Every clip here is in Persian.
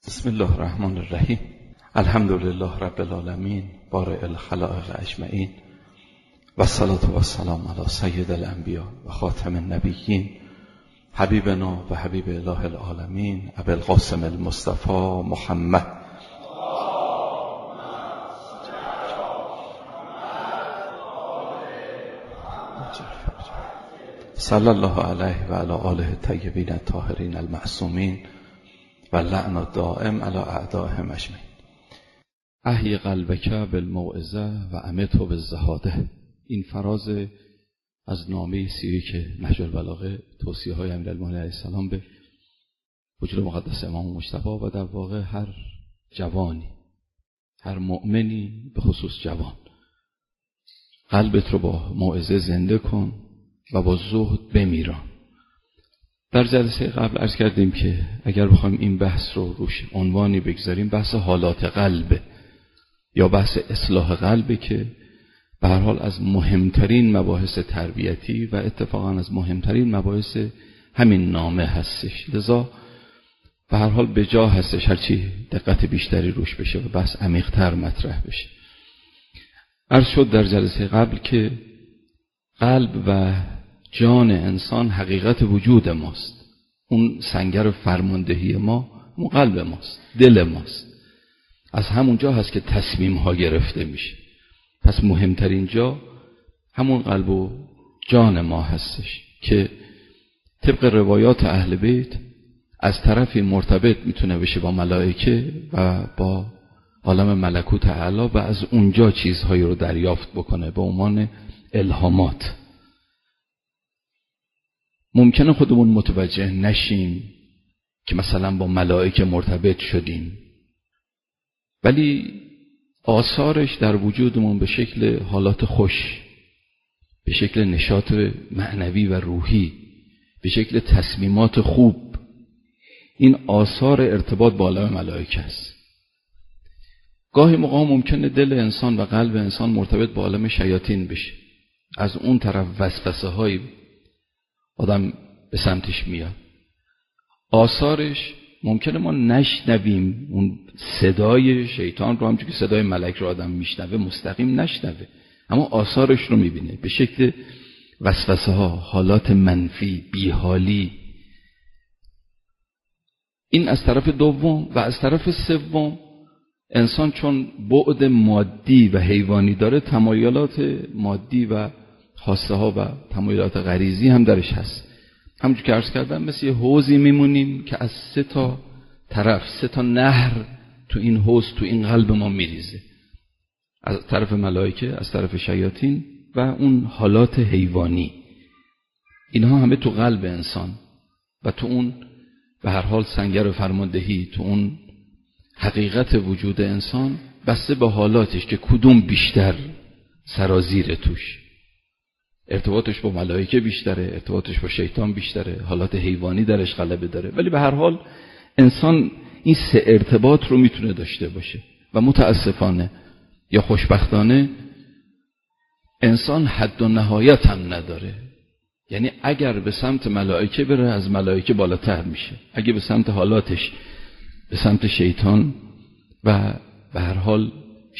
بسم الله الرحمن الرحیم. الحمد لله رب العالمین بارئ الخلائق اجمعین و الصلاة و السلام علی سید الانبیاء و خاتم النبیین حبیبنا و حبیب اله العالمین ابی القاسم المصطفى محمد صلی الله علیه و علی آله الطیبین الطاهرین المعصومین و لعن الدائم علی اعدائهم اجمعین. احی قلبک بالموعظه و امته بالزهاده. این فراز از نامه سیری که نهج البلاغه توصیه های امیرالمومنین علیه السلام به وجود مقدس امام مجتبی و در واقع هر جوانی، هر مؤمنی، به خصوص جوان، قلبت رو با موعظه زنده کن و با زهد بمیران. در جلسه قبل عرض کردیم که اگر بخوایم این بحث رو روش عنوانی بگذاریم، بحث حالات قلبه یا بحث اصلاح قلبه که به هر حال از مهمترین مباحث تربیتی و اتفاقا از مهمترین مباحث همین نامه هستش. لذا به هر حال به جا هستش هرچی دقت بیشتری روش بشه و بحث عمیق‌تر مطرح بشه. عرض شد در جلسه قبل که قلب و جان انسان حقیقت وجود ماست. اون سنگر فرماندهی ما اون قلب ماست، دل ماست. از همونجا هست که تصمیم ها گرفته میشه. پس مهمترین جا همون قلب و جان ما هستش که طبق روایات اهل بیت از طرفی مرتبط میتونه بشه با ملائکه و با عالم ملکوت اعلی و از اونجا چیزهایی رو دریافت بکنه به عنوان الهامات. ممکنه خودمون متوجه نشیم که مثلا با ملائکه مرتبط شدیم، ولی آثارش در وجودمون به شکل حالات خوش، به شکل نشاط معنوی و روحی، به شکل تصمیمات خوب، این آثار ارتباط با عالم ملائکه است. گاهی موقع ممکنه دل انسان و قلب انسان مرتبط با عالم شیاطین بشه. از اون طرف وسوسه های آدم به سمتش میاد. آثارش ممکنه ما نشنویم، اون صدای شیطان رو همچون که صدای ملک رو آدم میشنوه مستقیم نشنوه، اما آثارش رو میبینه به شکل وسوسه ها، حالات منفی، بیحالی. این از طرف دوم. و از طرف سوم انسان چون بعد مادی و حیوانی داره، تمایلات مادی و خواسته ها و تمایلات غریزی هم درش هست. همونجور که عرض کردم مثل یه حوضی میمونیم که از 3 طرف 3 نهر تو این حوض، تو این قلب ما میریزه، از طرف ملائکه، از طرف شیاطین و اون حالات حیوانی. اینها همه تو قلب انسان و تو اون به هر حال سنگر فرماندهی، تو اون حقیقت وجود انسان بسته به حالاتش که کدوم بیشتر سرازیر توش. ارتباطش با ملائکه بیشتره، ارتباطش با شیطان بیشتره، حالات حیوانی درش غلبه داره. ولی به هر حال انسان این 3 ارتباط رو میتونه داشته باشه و متاسفانه یا خوشبختانه انسان حد و نهایت هم نداره. یعنی اگر به سمت ملائکه بره از ملائکه بالاتر میشه، اگه به سمت حالاتش به سمت شیطان و به هر حال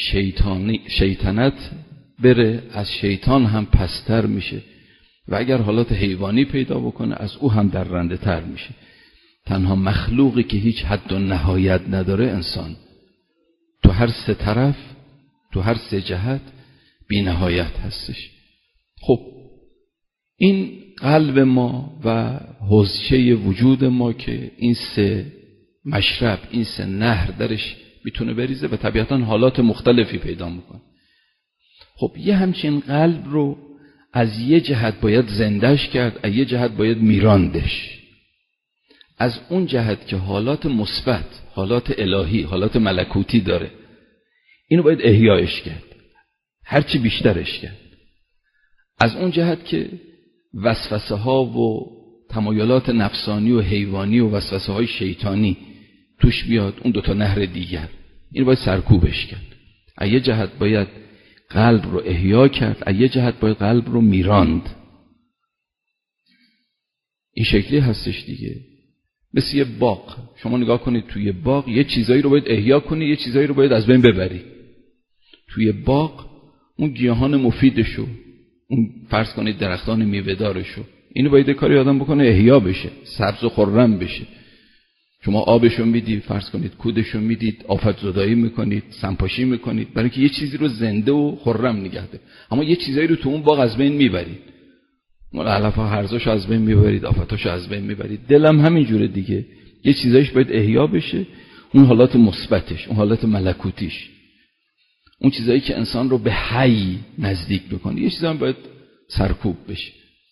شیطنت بره از شیطان هم پستر میشه و اگر حالات حیوانی پیدا بکنه از او هم در رنده تر میشه. تنها مخلوقی که هیچ حد و نهایت نداره انسان، تو هر 3 طرف، تو هر 3 جهت بی نهایت هستش. خب این قلب ما و حوضچه وجود ما که این 3 مشرب، این 3 نهر درش میتونه بریزه و طبیعتا حالات مختلفی پیدا میکنه. خب یه همچین قلب رو از یه جهت باید زندهش کرد، از یه جهت باید میراندش. از اون جهت که حالات مثبت، حالات الهی، حالات ملکوتی داره، اینو باید احیایش کرد، هرچی بیشترش کرد. از اون جهت که وسوسه ها و تمایلات نفسانی و حیوانی و وسوسه های شیطانی توش بیاد، اون 2 نهر دیگر، اینو باید سرکوبش کرد. از یه جهت باید قلب رو احیا کرد، از یه جهت باید قلب رو میراند. این شکلی هستش دیگه. مثل یه باغ. شما نگاه کنید توی باغ یه چیزایی رو باید احیا کنی، یه چیزایی رو باید از بین ببری. توی باغ اون گیاهان مفیدشو، اون فرض کنید درختان میوه‌دارشو، اینو باید کاری آدم بکنه احیا بشه، سبز و خرم بشه. شما آبشو میدید، فرض کنید کودشو میدید، آفت زدایی میکنید، سمپاشی میکنید، برای اینکه یه چیزی رو زنده و خرم نگه داره. اما یه چیزایی رو تو اون باغ از بین میبرید، علفا هرزاشو از بین میبرید، آفتاشو از بین میبرید. دلم همین جوره دیگه، یه چیزایش باید احیا بشه، اون حالات مثبتش، اون حالات ملکوتیش، اون چیزایی که انسان رو به حی نزدیک بکنه، یه چیزا باید سرکوب بشه.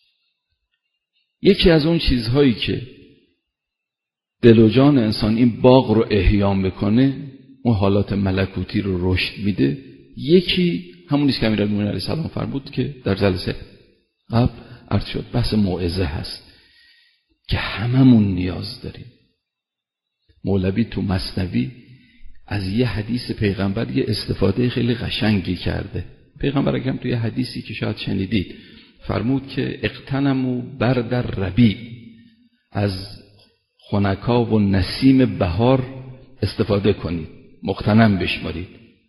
یکی از اون چیزهایی که دل و جان انسان این باغ رو احیا میکنه، اون حالات ملکوتی رو رشد میده. یکی همونیست که امیرالمومنین علیه السلام فرمود که در جلسه قبل عرض شد، بحث موعظه هست که هممون نیاز داریم. مولوی تو مثنوی از یه حدیث پیغمبر یه استفاده خیلی قشنگی کرده. پیغمبر اکرم توی حدیثی که شاید شنیدید فرمود که اغتنموا برد الربیع، از خنکا و نسیم بهار استفاده کنید، مغتنم بشمارید.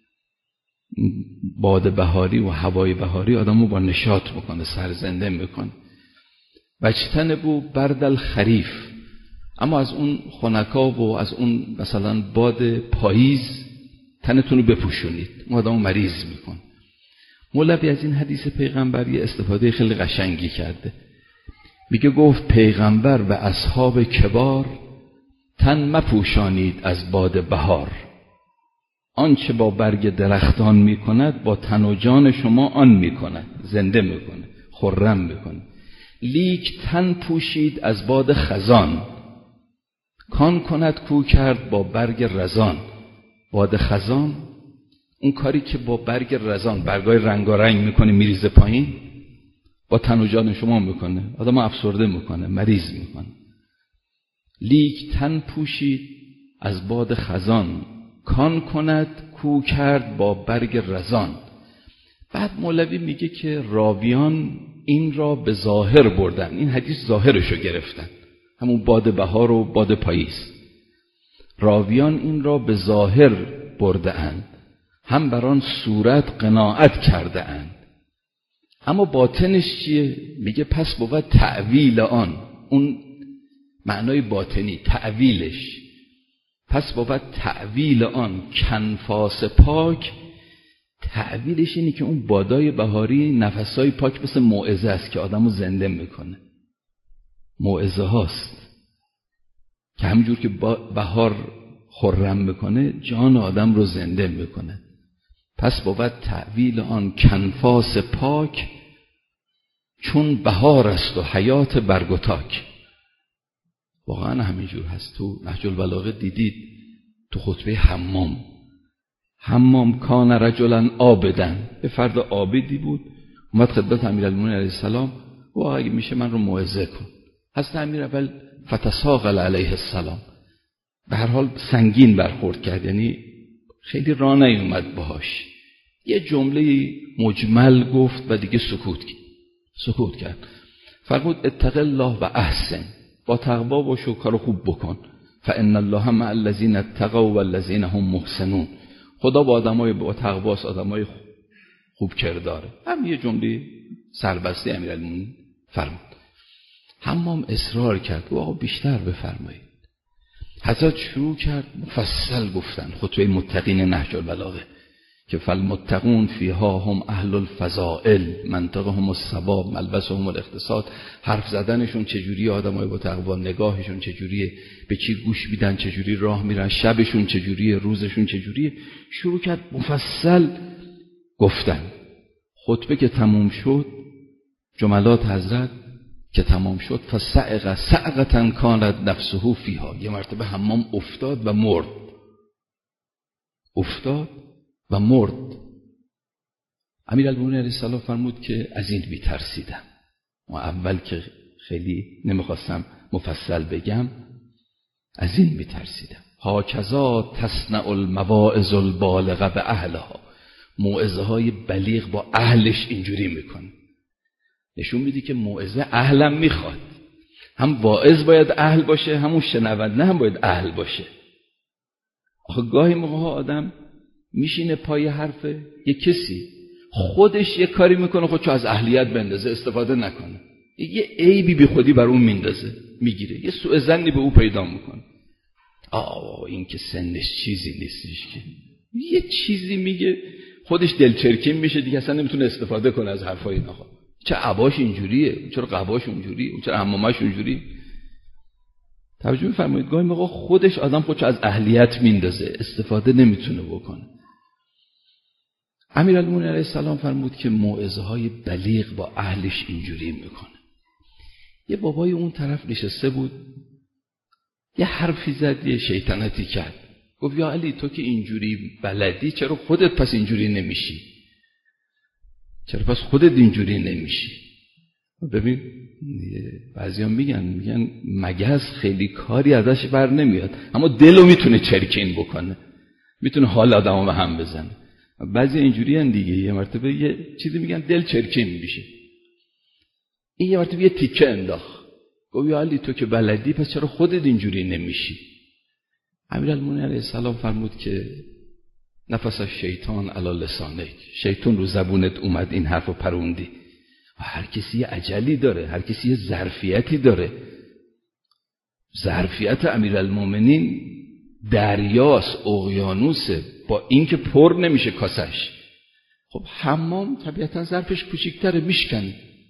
باد بهاری و هوای بهاری آدمو با نشاط میکنه، سرزنده میکنه. واجتنبوا برد الخریف، اما از اون خنکا و از اون مثلا باد پاییز تنتون رو بپوشونید، اون آدمو مریض میکنه. مولوی از این حدیث پیغمبری استفاده خیلی قشنگی کرده. میگه گفت پیغمبر و اصحاب کبار تن مپوشانید از باد بهار، آنچه با برگ درختان میکند با تن و جان شما آن میکند، زنده میکنه، خرم میکنه. لیک تن پوشید از باد خزان، کان کند کو کرد با برگ رزان. باد خزان اون کاری که با برگ رزان، برگای رنگارنگ میکنه میریزه پایین، با تن و جان شما میکنه، آدم افسرده میکنه، مریض میکنه. لیک تن پوشید از باد خزان، کان کند کو کرد با برگ رزان. بعد مولوی میگه که راویان این را به ظاهر بردن، این حدیث ظاهرشو گرفتن، همون باد بهار و باد پاییز. راویان این را به ظاهر برده اند، هم بر آن صورت قناعت کرده اند. اما باطنش چیه؟ میگه پس بود تأویل آن، اون معنای باطنی تأویلش، پس بود تأویل آن کنفاس پاک. تأویلش اینه که اون بادای بهاری نفسای پاک مثل موعظه است که آدمو زنده میکنه. موعظه هاست که همینجور که بهار خرم میکنه جان آدم رو زنده میکنه. پس بود تأویل آن کنفاس پاک، چون بهار است و حیات برگ و تاک. واقعا همینجور هست. تو نهج البلاغه دیدید تو خطبه حمام کان رجلا عابدن، به فرد عابدی بود، اومد خدمت امیرالمومنین علیه السلام و اگه میشه من رو موعظه کن. حضرت امیر اول فتساقل علیه السلام، به هر حال سنگین برخورد کرد، یعنی خیلی راه نیومد باهاش. یه جمله مجمل گفت و دیگه سکوت کرد. فرمود اتق الله و احسن، با تقوا باش و کارو خوب بکن. فان الله مع الذین اتقوا والذین هم محسنون، خدا با آدمای با تقواست، آدمای خوب کرداره. هم یه جمله سربسته امیرالمومنین فرمود. حمام اصرار کرد و آقا بیشتر بفرمایید. حضرت شروع کرد مفصل گفتن، خطبه متقین نهج البلاغه که فالمتقون فیها هم اهل الفضائل، منطقهم الثواب ملبسهم الاقتصاد. حرف زدنشون چجوری، آدمای با تقوا نگاهشون چجوریه، به چی گوش میدن، چجوری راه میرن، شبشون چجوریه، روزشون چجوریه. شروع کرد مفصل گفتن. خطبه که تموم شد، جملات حضرت که تمام شد، فسعق سعقة کانت نفسه فیها، یه مرتبه حمام افتاد و مرد. امیرالمومنین علیه السلام فرمود که از این میترسیدم و اول که خیلی نمیخواستم مفصل بگم، از این میترسیدم. هاکذا تصنع المواعظ البالغه به اهلها، موعظه های بلیغ با اهلش اینجوری میکنه. نشون میدی که موعظه اهلم میخواد. هم واعظ باید اهل باشه، همون شنونده هم باید اهل باشه. آخه گاهی موقع آدم میشینه پای حرف یه کسی، خودش یه کاری میکنه خودشو از اهلیت بندازه، استفاده نکنه، یه عیبی بی خودی بر اون میندازه، میگیره، یه سوء ظنی به او پیدا میکنه. این که سنش چیزی نیستش، که یه چیزی میگه خودش دلچرکین میشه دیگه، اصلا نمیتونه استفاده کنه از حرفای این آقا. چه عباش اینجوریه، چرا قباش اونجوریه، چرا عمامش اونجوریه. توجه می‌فرمایید گاهی موقع خودش آدم خودشو از اهلیت میندازه، استفاده نمیتونه بکنه. امیرالمومنین علیه السلام فرمود که موعظه‌های بلیغ با اهلش اینجوری میکنه. یه بابای اون طرف نشسته بود، یه حرفی زد، یه شیطنتی کرد، گفت یا علی تو که اینجوری بلدی چرا خودت پس اینجوری نمیشی؟ چرا پس خودت اینجوری نمیشی؟ ببین بعضیا میگن مگس خیلی کاری ازش بر نمیاد، اما دلو میتونه چرکین بکنه، میتونه حال آدمو به هم بزنه. بعضی اینجوری ان دیگه، یه مرتبه یه چیزی میگن دل چرکین میشه، این یه مرتبه یه تیکه انداخت، گفت یا علی تو که بلدی پس چرا خودت اینجوری نمیشی؟ امیرالمومنین علیه السلام فرمود که نفس شیطان علی لسانک، شیطان رو زبونت اومد این حرفو پروندی. و هر کسی یه اجلی داره، هر کسی یه ظرفیتی داره. ظرفیت امیرالمومنین دریاست، اقیانوسه، با این که پر نمیشه کاسش. خب حمام طبیعتا ظرفش کوچیک‌تره، میشکنه.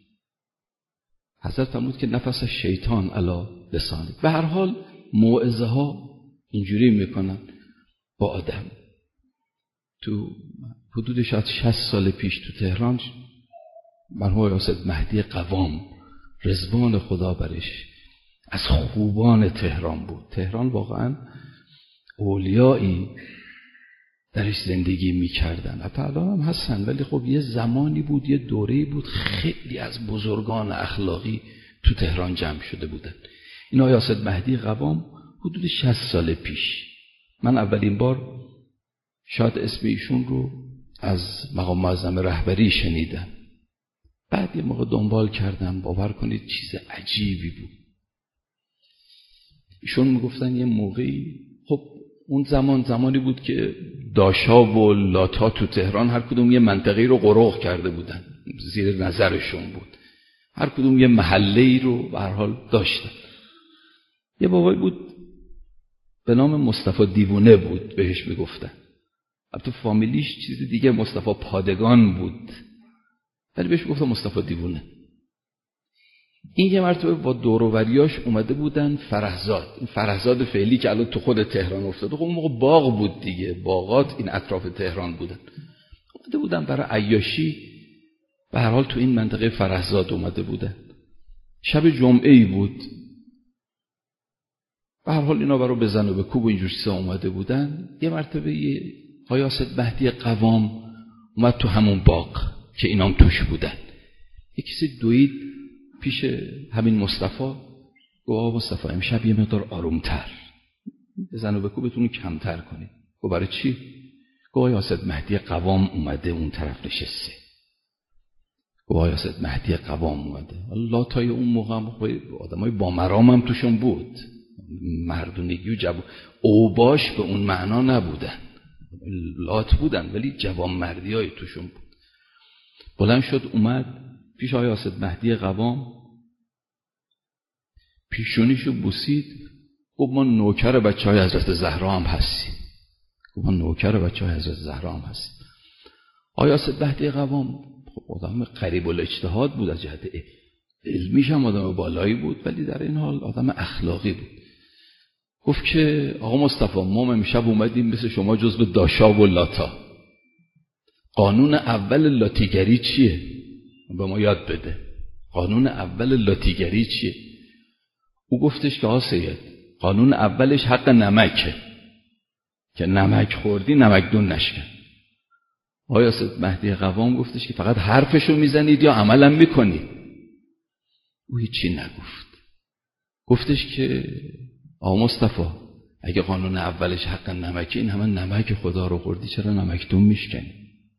حضرت فرمود که نفس شیطان علی لسانک. به هر حال موعظه ها اینجوری میکنن با آدم. تو حدود شاید 60 سال پیش تو تهران مرحوم آیت مهدی قوام رضوان خدا برش از خوبان تهران بود. تهران واقعا اولیایی درش زندگی میکردن، حتی الان هم هستن، ولی خب یه زمانی بود، یه دوره‌ای بود خیلی از بزرگان اخلاقی تو تهران جمع شده بودن. این آیت مهدی قوام حدود 60 سال پیش من اولین بار شاید اسم ایشون رو از مقام معظم رهبری شنیدم. بعد یه موقع دنبال کردم، باور کنید چیز عجیبی بود. ایشون میگفتن یه موقعی، خب اون زمانی بود که داشا و لاتا تو تهران هر کدوم یه منطقه‌ای رو غرق کرده بودن، زیر نظرشون بود، هر کدوم یه محله‌ای رو به هر حال داشتن. یه بابایی بود به نام مصطفی دیوونه بود، بهش میگفتن. البته فامیلیش چیز دیگه، مصطفی پادگان بود، ولی بهش گفتم مصطفی دیوونه. این یه مرتبه با دوروریاش اومده بودن فرهزاد، این فرهزاد فعلی که الان تو خود تهران افتاده، خب اون موقع باغ بود دیگه، باغات این اطراف تهران بودن، اومده بودن برای عیاشی، به هر حال تو این منطقه فرهزاد اومده بودن. شب جمعه‌ای بود، به هر حال اینا برای بزن و به کوب و اینجور چیزا اومده بودن. یه مرتبه یه آیت مهدی قوام اومد تو همون باغ که اینام توش بودن. یه کسی دوید پیش همین مصطفی، گفت مصطفی امشب یه مقدار آرومتر، بزن و به کوبتون کمتر کنید. گفت برای چی؟ گفت آیت مهدی قوام اومده اون طرف نشسته. گفت آیت مهدی قوام اومده. الله تای اون موقع آدمای با مرام هم توشون بود، مردونگی و جوان، اوباش به اون معنا نبودن، لات بودن ولی جوان مردی های توشون بود. بلند شد اومد پیش آیت مهدی قوام، پیشونیشو بوسید، گفت ما نوکر بچه های حضرت زهرا هم هستیم. گفت ما نوکر بچه های حضرت زهرا هم هستیم. آیت مهدی قوام آدم قریب الاجتهاد بود، از جهت علمیش هم آدم بالایی بود، ولی در این حال آدم اخلاقی بود. گفت که آقا مصطفی ما امشب اومدیم مثل شما جزو داشا و لاتا. قانون اول لاتیگری چیه؟ به ما یاد بده. قانون اول لاتیگری چیه؟ او گفتش که آقا سید، قانون اولش حق نمکه که نمک خوردی نمکدون نشکن. آقای مهدی قوام گفتش که فقط حرفشو میزنید یا عملم میکنید؟ او هیچی نگفت. گفتش که آقا مصطفی اگه قانون اولش حق نمکه، این همه نمک خدا رو خوردی چرا نمکدون میشکنی؟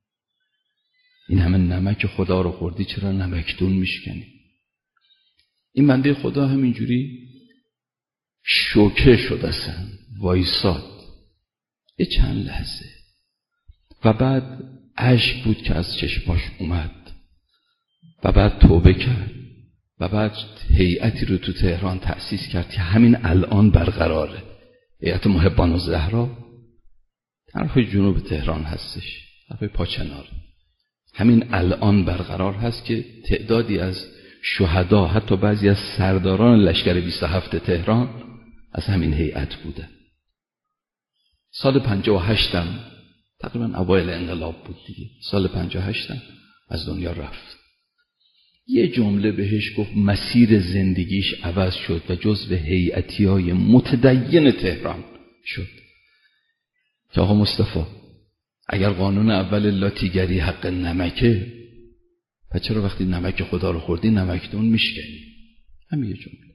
این همه نمک خدا رو خوردی چرا نمکدون میشکنی؟ این بنده خدا همینجوری شوکه شد، اصلا وایساد یه چند لحظه و بعد اشک بود که از چشماش اومد و بعد توبه کرد و بعد هیئتی رو تو تهران تأسیس کرد که همین الان برقراره. هیئت محبان الزهرا طرف جنوب تهران هستش، طرف پاچنار. همین الان برقرار هست که تعدادی از شهدا، حتی بعضی از سرداران لشکر 27 تهران از همین هیئت بوده. سال 58 تقریبا اوایل انقلاب بود دیگه، سال 58 از دنیا رفت. یه جمله بهش گفت مسیر زندگیش عوض شد و جزو هیئتیای متدین تهران شد که آقا مصطفی اگر قانون اول لاتیگری حق نمکه، پس چرا وقتی نمک خدا رو خوردی نمکدون میشکنی؟ همین یه جمله.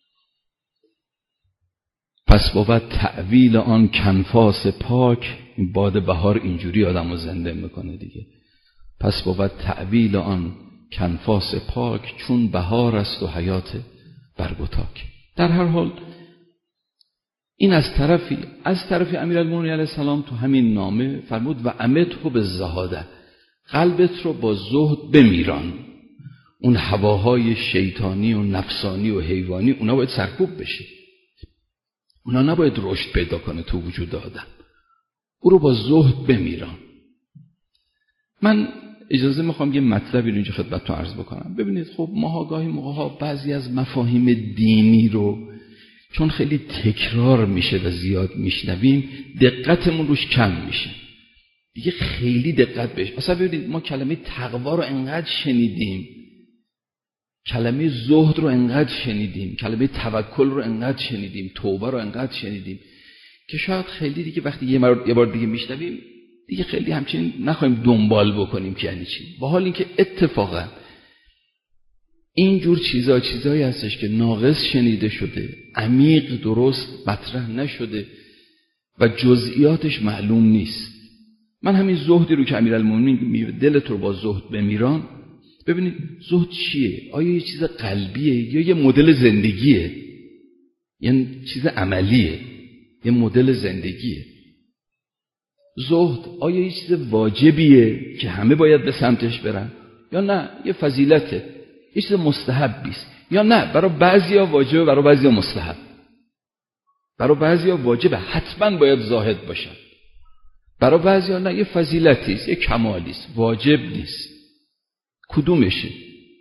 پس بود تعویل آن کنفاس پاک، این باد بهار اینجوری آدم رو زنده میکنه دیگه. پس بود تعویل آن کنفاس پاک، چون بهار است و حیات برگتاک. در هر حال این از طرفی امیرالمومنین علیه السلام تو همین نامه فرمود و امته بالزهاده، قلبت رو با زهد بمیران. اون هواهای شیطانی و نفسانی و حیوانی اونا باید سرکوب بشه، اونا نباید رشد پیدا کنه تو وجود آدم، او رو با زهد بمیران. من اجازه میخوام یه مطلبی رو اینجا خدمتتون عرض بکنم. ببینید خب ما گاهی موقع‌ها بعضی از مفاهیم دینی رو چون خیلی تکرار میشه و زیاد میشنویم دقتمون روش کم میشه دیگه، خیلی دقت بهش. مثلا ببینید ما کلمه تقوا رو انقدر شنیدیم، کلمه زهد رو انقدر شنیدیم، کلمه توکل رو انقدر شنیدیم، توبه رو انقدر شنیدیم که شاید خیلی دیگه وقتی یه بار دیگه میشنویم دیگه خیلی همچنین نخواهیم دنبال بکنیم که یعنی چی. با حال اینکه اتفاقا اینجور چیزایی هستش که ناقص شنیده شده، عمیق درست مطرح نشده و جزئیاتش معلوم نیست. من همین زهدی رو که امیرالمومنین میگه دلت رو با زهد بمیران، ببینید زهد چیه؟ آیا یه چیز قلبیه یا یه مدل زندگیه؟ یعنی چیز عملیه، یه مدل زندگیه. زهد آیا یه چیز واجبیه که همه باید به سمتش برن یا نه یه فضیلته، یه چیز مستحبیست یا نه برای بعضیا واجبه برای بعضیا مستحب، برای بعضیا واجبه حتما باید زاهد باشن، برای بعضیا نه یه فضیلتیست، یه کمالیست، واجب نیست. کدومشه؟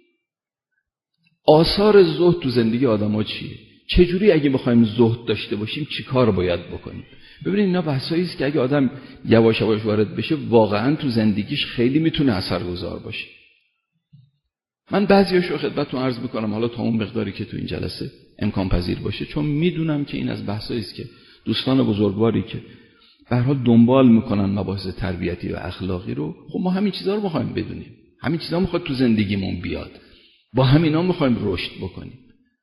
آثار زهد تو زندگی آدم‌ها چیه؟ چجوری اگه بخوایم زهد داشته باشیم چی کار باید بکنیم؟ ببینید اینا بحثایی است که اگه آدم یواش یواش وارد بشه واقعا تو زندگیش خیلی میتونه اثرگذار باشه. من بعضیاشو خدمتتون عرض میکنم حالا تا اون مقداری که تو این جلسه امکان پذیر باشه، چون میدونم که این از بحثایی است که دوستان بزرگواری که به هر حال دنبال میکنن مباحث تربیتی و اخلاقی رو، خب ما همین چیزا رو میخوایم بدونیم، همین چیزا میخواد تو زندگیمون بیاد، با همینا میخوایم رشد بکنیم.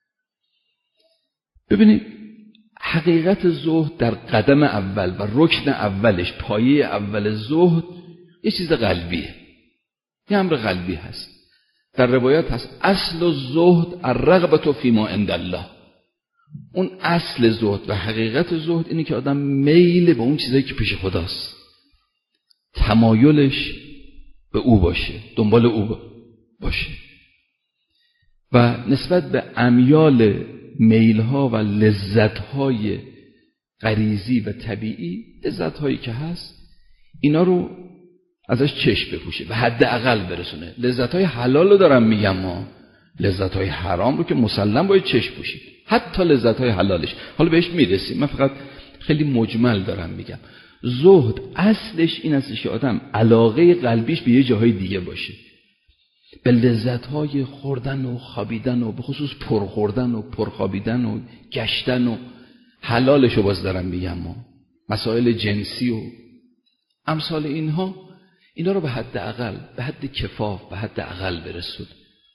ببینید حقیقت زهد در قدم اول و رکن اولش، پایه اول زهد یه چیز قلبیه، یه امر قلبی هست. در روایت هست اصل الزهد الرغبة فیما عند الله. اون اصل زهد و حقیقت زهد اینه که آدم میل به اون چیزایی که پیش خداست، تمایلش به او باشه، دنبال او باشه و نسبت به امیال میلها و لذتهای غریزی و طبیعی، لذتهایی که هست اینا رو ازش چشم بپوشه و حد اقل برسونه. لذتهای حلال رو دارم میگم، ما لذتهای حرام رو که مسلم باید چشم پوشید، حتی لذتهای حلالش حالا بهش میرسیم، من فقط خیلی مجمل دارم میگم. زهد اصلش این است که آدم علاقه قلبیش به یه جاهای دیگه باشه، به لذتهای خوردن و خوابیدن و به خصوص پرخوردن و پرخوابیدن و گشتن و حلالش رو باز دارم میگم، ما مسائل جنسی و امثال اینا رو به حد اقل، به حد کفاف، به حد اقل برسود،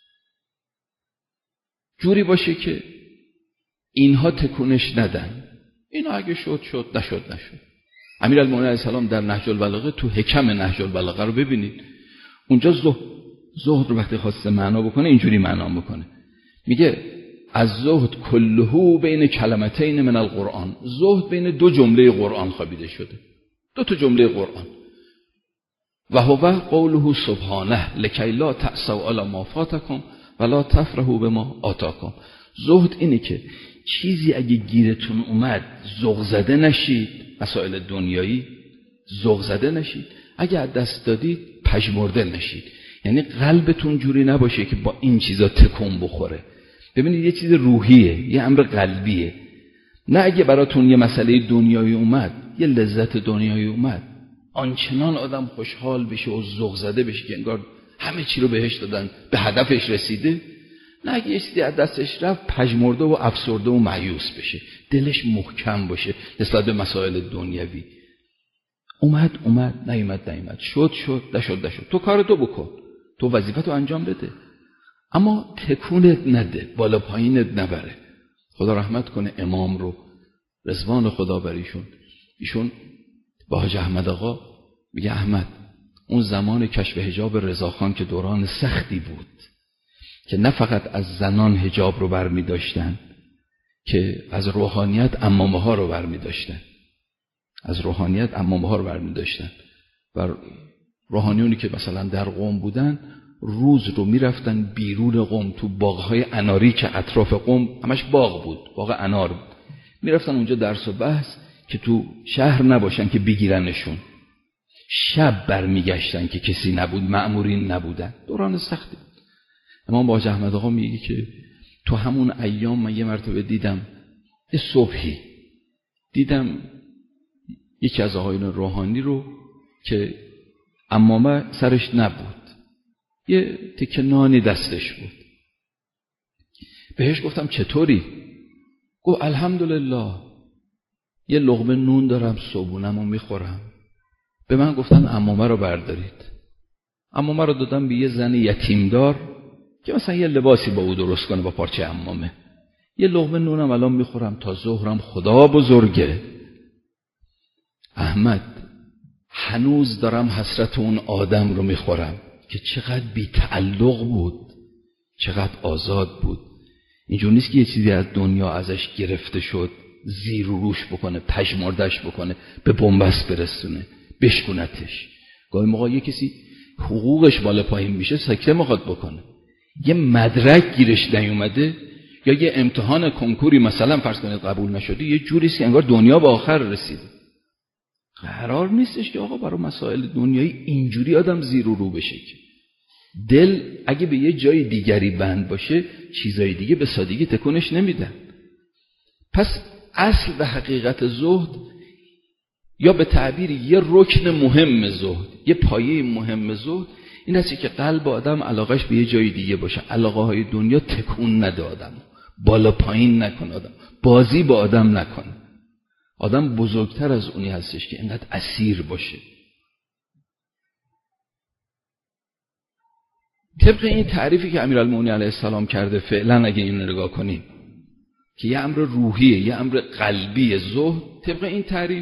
جوری باشه که اینها تکونش ندن. اینا اگه شد نشد. امیرالمومنین علیه السلام در نهج البلاغه تو حکم نهج البلاغه رو ببینید، اونجا زهد رو وقتی خواسته معنا بکنه اینجوری معنا بکنه، میگه از زهد کلهو بین کلمتین من القرآن، زهد بین دو جمله قرآن خوابیده شده، دو تا جمله قرآن. و هو قوله سبحانه لکی لا تأسوا علی ما فاتکم ولا تفرحوا بما آتاکم. زهد اینه که چیزی اگه گیرتون اومد ذوق زده نشید، مسائل دنیایی ذوق زده نشید، اگه از دست دادید پژمرده نشید. یعنی قلبتون جوری نباشه که با این چیزا تکون بخوره. ببینید یه چیز روحیه، یه امر قلبیه. نه اگه براتون یه مسئله دنیایی اومد، یه لذت دنیایی اومد، آنچنان آدم خوشحال بشه و ذوق زده بشه که انگار همه چی رو بهش دادن، به هدفش رسیده. نه اگه یه چیزی از دستش رفت پژمرده و افسرده و مایوس بشه، دلش محکم باشه نسبت به مسائل دنیوی. اومد نیومد، شد نشد. تو کارتو بکن، تو وظیفه‌تو انجام بده، اما تکونت نده، بالا پایینت نبره. خدا رحمت کنه امام رو، رضوان خدا بر ایشون با حاج احمد آقا میگه احمد اون زمان کشف حجاب رضاخان که دوران سختی بود که نه فقط از زنان حجاب رو برمی داشتن، که از روحانیت عمامه ها رو برمی داشتن، و روحانیونی که مثلا در قم بودن روز رو میرفتن بیرون قم تو باغ‌های اناری که اطراف قم همش باغ بود، باغ انار بود، میرفتن اونجا درس و بحث که تو شهر نباشن که بگیرنشون. شب برمیگشتن که کسی نبود، مأمورین نبودن، دوران سختی. امام با حاج احمد آقا میگه که تو همون ایام من یه مرتبه دیدم، یه صبحی دیدم یکی از آقایون روحانی رو که عمامه سرش نبود، یه تکه نانی دستش بود. بهش گفتم چطوری؟ گفت الحمدلله یه لقمه نون دارم، صبحونمو میخورم. به من گفتن عمامه رو بردارید. عمامه رو دادم به یه زن یتیمدار که مثلا یه لباسی با او درست کنه با پارچه عمامه. یه لقمه نونم الان میخورم تا ظهرم. خدا بزرگه احمد، هنوز دارم حسرت اون آدم رو میخورم که چقدر بی تعلق بود، چقدر آزاد بود. اینجور نیست که یه چیزی از دنیا ازش گرفته شد زیر و روش بکنه، پژمردش بکنه، به بنبست برسونه، بشکنتش. گاهی موقع یه کسی حقوقش بالا پایین میشه سکته میخواد بکنه، یه مدرک گیرش نیومده یا یه امتحان کنکوری مثلا فرض کنید قبول نشده، یه جوریست که انگار دنیا به آخر رسیده. قرار نیستش که آقا برای مسائل دنیایی اینجوری آدم زیر و رو بشه که دل اگه به یه جای دیگری بند باشه چیزای دیگه به سادگی تکونش نمیدن. پس اصل و حقیقت زهد، یا به تعبیر یه رکن مهم زهد، یه پایه مهم زهد، این هستی که قلب آدم علاقش به یه جای دیگه باشه، علاقه های دنیا تکون نده آدم، بالا پایین نکنه آدم، بازی با آدم نکنه. آدم بزرگتر از اونی هستش که اینقدر اسیر باشه. طبق این تعریفی که امیرالمومنین علیه السلام کرده فعلا اگه این نگاه کنیم که یه امر روحیه، یه امر قلبی زهد، طبق این تعریف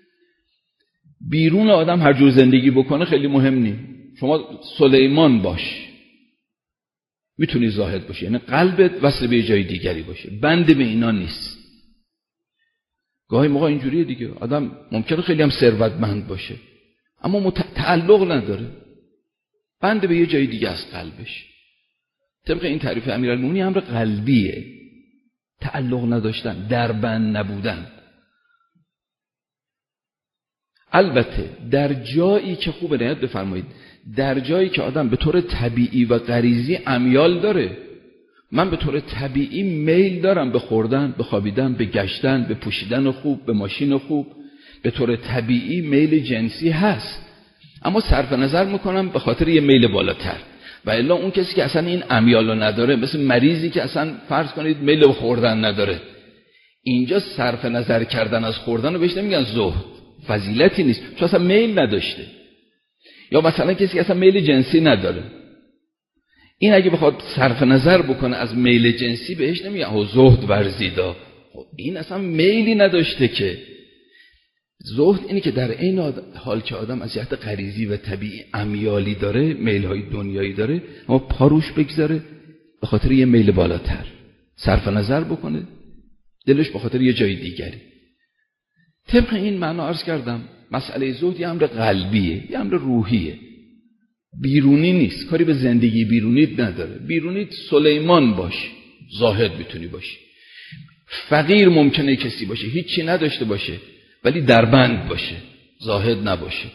بیرون آدم هر جور زندگی بکنه خیلی مهم نیست. شما سلیمان باش، میتونی زاهد باشی، یعنی قلبت وصل به جای دیگری باشه، بند به اینا نیست. گاهی موقع اینجوریه دیگه، آدم ممکنه خیلی هم ثروتمند باشه اما تعلق نداره، بند به یه جای دیگه از قلبش. طبق این تعریف امیرالمومنین امر قلبیه، تعلق نداشتن، در بند نبودن. البته در جایی که خوب عنایت بفرمایید، در جایی که آدم به طور طبیعی و غریزی امیال داره، من به طور طبیعی میل دارم به خوردن، به خوابیدن، به گشتن، به پوشیدن خوب، به ماشین خوب، به طور طبیعی میل جنسی هست، اما صرف نظر میکنم به خاطر یه میل بالاتر. و الا اون کسی که اصلا این امیالو نداره، مثل مریضی که اصلا فرض کنید میل به خوردن نداره، اینجا صرف نظر کردن از خوردن رو بهش نمیگن زهد، فضیلتی نیست، چون اصلا میل نداشته. یا مثلا کسی که اصلا میل جنسی نداره، این اگه بخواد صرف نظر بکنه از میل جنسی بهش نمیگن او زهد ورزیدا. خب این اصلا میلی نداشته که. زهد اینی که در این حال که آدم از جهت غریزی و طبیعی امیالی داره، میل‌های دنیایی داره، اما پاروش بگذاره به خاطر یه میل بالاتر. صرف نظر بکنه، دلش به خاطر یه جای دیگری. طبق این معنا عرض کردم مسئله زهد یه امر قلبیه، یه امر روحیه، بیرونی نیست، کاری به زندگی بیرونیت نداره. بیرونیت سلیمان باش، زاهد میتونی باشی. فقیر ممکنه کسی باشه هیچی نداشته باشه ولی دربند باشه، زاهد نباشه.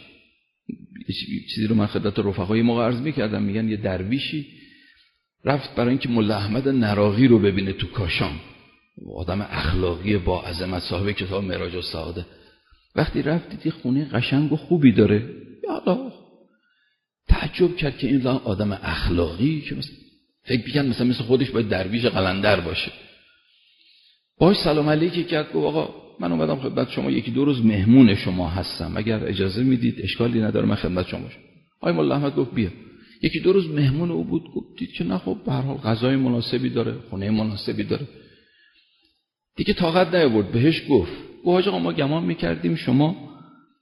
چیزی رو من خدمت رفقای موقع عرض میکردم، میگن یه درویشی رفت برای اینکه ملا احمد نراقی رو ببینه تو کاشان، آدم اخلاقی با عظمت، صاحب کتاب معراج السعاده. وقتی رفت دید خونه قشنگ و خوبی داره، یا تعجب کرد که این آدم اخلاقی که فکر می‌کرد مثل خودش باید درویش قلندر باشه. باهاش سلام علیکی کرد، گفت آقا من اومدم خدمت شما، یکی دو روز مهمون شما هستم، اگر اجازه میدید اشکالی نداره من خدمت شما باشم. آقای ملا احمد گفت بیا. یکی دو روز مهمون او بود، گفت دید که نه خب به هر حال غذای مناسبی داره، خونه مناسبی داره. دیگه طاقت نیاورد، بهش گفت حاج آقا ما گمان میکردیم شما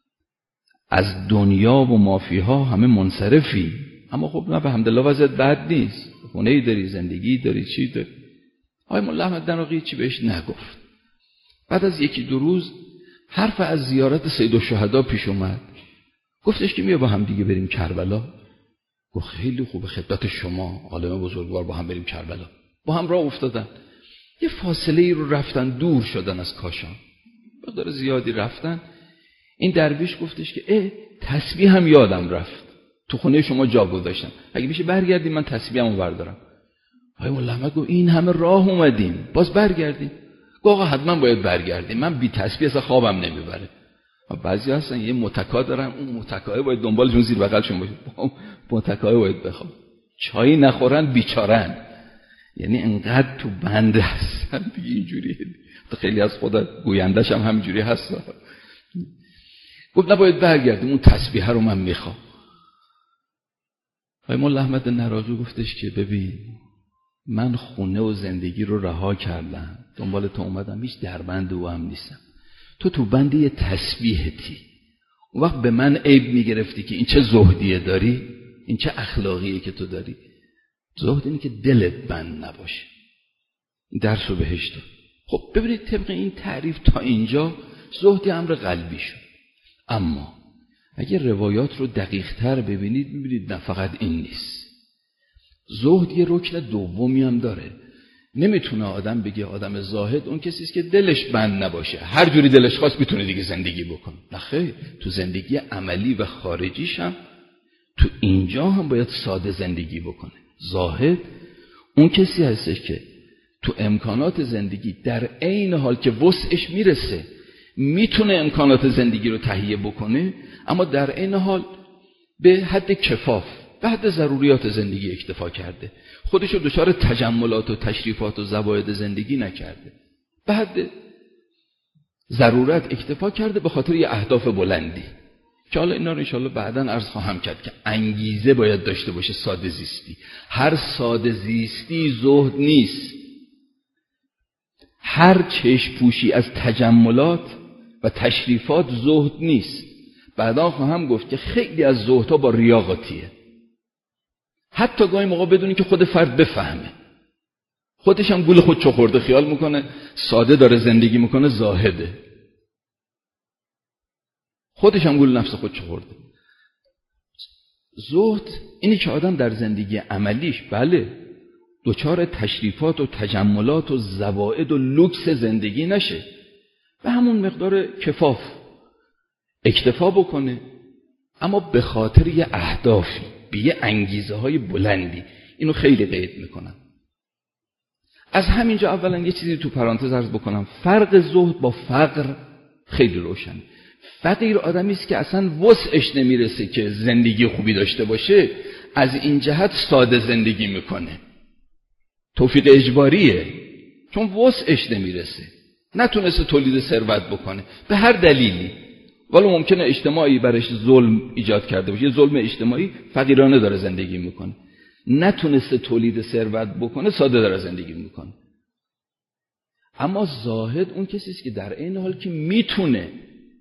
از دنیا و مافیها همه منصرفی، اما خب نه، به حمدالله وضعیت بد نیست، خونه‌ای داری، زندگی داری، چی داری. آقای ملا احمد نراقی چی بهش نگفت. بعد از یکی دو روز حرف از زیارت سید الشهدا پیش اومد، گفتش که بیا با هم دیگه بریم کربلا. گفت خیلی خوبه، خدمت شما عالم بزرگوار، با هم بریم کربلا. با هم راه افتادن، یه فاصله ای رو رفتن، دور شدن از کاشان، مقدار زیادی رفتن. این درویش گفتش که تسبیح هم یادم رفت، تو خونه شما جا گذاشتم، اگه میشه برگردیم من تسبیحمو بردارم. آقای مولا احمد گفت این همه راه اومدیم باز برگردیم؟ گفت آقا حتما باید برگردیم، من بی تسبیح اصلا خوابم نمیبره. بعضی هستن یه متکا دارن، اون متکا باید دنبالشون زیر بغلشون باشه، متکا باید بخوام، چای نخورن بیچارن، یعنی انقدر تو بند هستن دیگه. اینجوریه، خیلی از خدا گویندش هم همینجوری هست. گفت نباید برگردیم، اون تسبیح رو من میخوام. آقای مولا احمد نراقی گفتش که ببین من خونه و زندگی رو رها کردم، دنبال تو اومدم، هیچ دربند او هم نیستم، تو بند یه تسبیحتی. اون وقت به من عیب میگرفتی که این چه زهدیه داری، این چه اخلاقیه که تو داری. زهد اینه که دلت بند نباشه. این درس رو بهش داد. خب ببینید طبق این تعریف تا اینجا زهد امر قلبی شد. اما اگر روایات رو دقیق تر ببینید میبینید نه فقط این نیست، زهد یه رکن دومی هم داره. نمیتونه آدم بگه آدم زاهد اون کسی است که دلش بند نباشه، هر جوری دلش خواست میتونه دیگه زندگی بکنه. نه خیر، تو زندگی عملی و خارجیش هم تو اینجا هم باید ساده زندگی بکنه. زاهد اون کسی هستش که تو امکانات زندگی در عین حال که وسعش میرسه میتونه امکانات زندگی رو تهیه بکنه، اما در عین حال به حد کفاف، به حد ضروریات زندگی اکتفا کرده، خودش رو دچار تجملات و تشریفات و زواید زندگی نکرده، به حد ضرورت اکتفا کرده به خاطر یه اهداف بلندی که حالا اینا رو انشاءالله بعداً عرض خواهم کرد که انگیزه باید داشته باشه. ساده زیستی، هر ساده زیستی زهد نیست. هر چشم پوشی از تجملات و تشریفات زهد نیست. بعدا خواهم گفت که خیلی از زهدها با ریاقاتیه، حتی گاهی موقع بدونی که خود فرد بفهمه، خودش هم گول خود چخورده خیال میکنه ساده داره زندگی میکنه، زاهده، خودش هم گول نفس خود چخورده. زهد اینی که آدم در زندگی عملیش بله دچار تشریفات و تجملات و زوائد و لوکس زندگی نشه، به همون مقدار کفاف اکتفا بکنه، اما به خاطر یه اهدافی، به یه انگیزه های بلندی. اینو خیلی قید میکنم. از همینجا اولا یه چیزی تو پرانتز عرض بکنم، فرق زهد با فقر خیلی روشنه. فقیر آدمی است که اصلا وسعش نمیرسه که زندگی خوبی داشته باشه، از این جهت ساده زندگی میکنه، توفیق اجباریه، چون وسعش نمیرسه، نتونسته تولید ثروت بکنه به هر دلیلی، ولی ممکنه اجتماعی برش ظلم ایجاد کرده باشه، یه ظلم اجتماعی، فقیرانه داره زندگی میکنه، نتونسته تولید ثروت بکنه، ساده داره زندگی میکنه. اما زاهد اون کسی است که در این حال که میتونه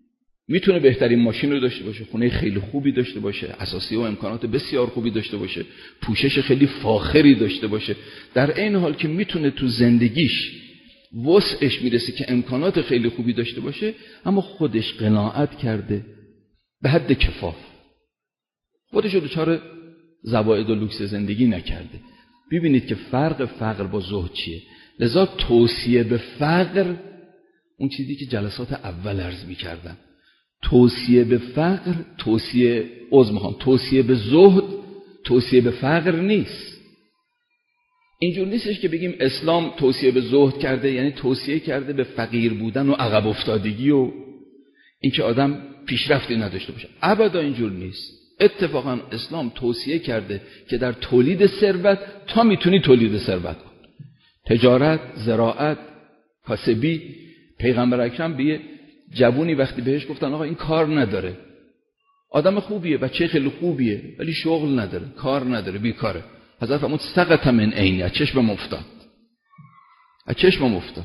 میتونه بهترین ماشین رو داشته باشه، خونه خیلی خوبی داشته باشه، اساسی و امکانات بسیار خوبی داشته باشه، پوشش خیلی فاخری داشته باشه، در عین حال که میتونه تو زندگیش وسعش میرسه که امکانات خیلی خوبی داشته باشه، اما خودش قناعت کرده به حد کفاف، خودش رو دچار زوائد و لوکس زندگی نکرده. ببینید که فرق فقر با زهد چیه. لذا توصیه به فقر، اون چیزی که جلسات اول عرض می‌کردم، توصیه به فقر، توصیه به زهد، توصیه به فقر نیست. اینجور نیستش که بگیم اسلام توصیه به زهد کرده یعنی توصیه کرده به فقیر بودن و عقب افتادگی و اینکه آدم پیشرفتی نداشته باشه. ابدا اینجور نیست. اتفاقا اسلام توصیه کرده که در تولید ثروت تا میتونی تولید ثروت کن. تجارت، زراعت، کاسبی. پیغمبر اکرم به جوونی وقتی بهش گفتن آقا این کار نداره، آدم خوبیه، بچه خیلی خوبیه، ولی شغل نداره، کار نداره، بیکاره. حضرت فرمود سقط من عینی، از چشمم افتاد.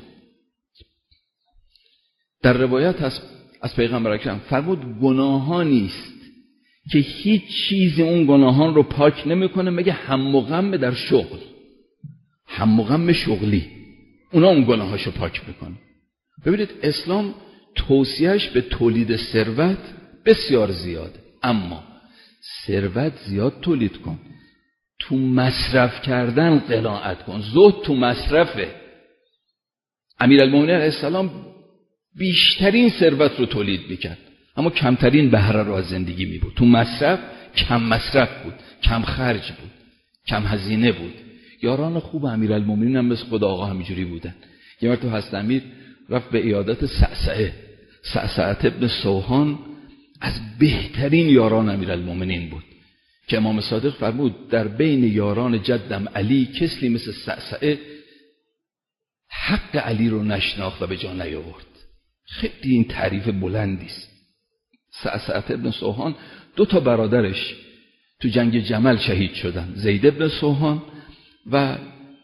در روایت هست از پیغمبر اکرم فرمود گناهان نیست که هیچ چیزی اون گناهان رو پاک نمیکنه مگه هم و غم در شغل، هم و غم شغلی، اونا اون گناهاشو پاک میکنه. ببینید اسلام توصیهش به تولید ثروت بسیار زیاده، اما ثروت زیاد تولید کن، تو مصرف کردن قناعت کن. زهد تو مصرفه. امیرالمومنین علیه السلام بیشترین ثروت رو تولید میکرد اما کمترین بهره رو از زندگی میبرد. تو مصرف کم مصرف بود، کم خرج بود، کم هزینه بود. یاران خوب امیرالمومنین هم مثل خود آقا همینجوری بودن. یه مرتبه حضرت امیر رفت به عیادت سعسعه ابن سوحان، از بهترین یاران امیرالمومنین بود که امام صادق فرمود در بین یاران جدم علی کسی مثل سعسعه حق علی رو نشناخت و به جا نیاورد. خیلی این تعریف بلندی است. سعسعه ابن سوحان 2 برادرش تو جنگ جمل شهید شدن، زید ابن سوحان و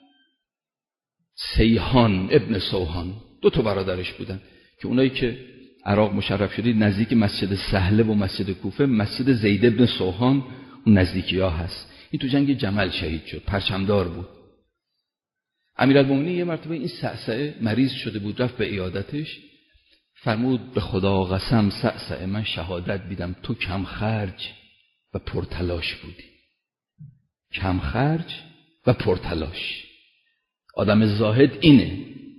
سیحان ابن سوحان. 2 برادرش بودن که اونایی که عراق مشرف شدید نزدیک مسجد سهله و مسجد کوفه، مسجد زید ابن سوحان اون نزدیکی ها هست. این تو جنگ جمل شهید شد، پرچمدار بود. امیرالمومنین یه مرتبه این سعسعه مریض شده بود، رفت به عیادتش، فرمود به خدا قسم سعسعه من شهادت میدم تو کم خرج و پرتلاش بودی. کم خرج و پرتلاش. آدم زاهد اینه،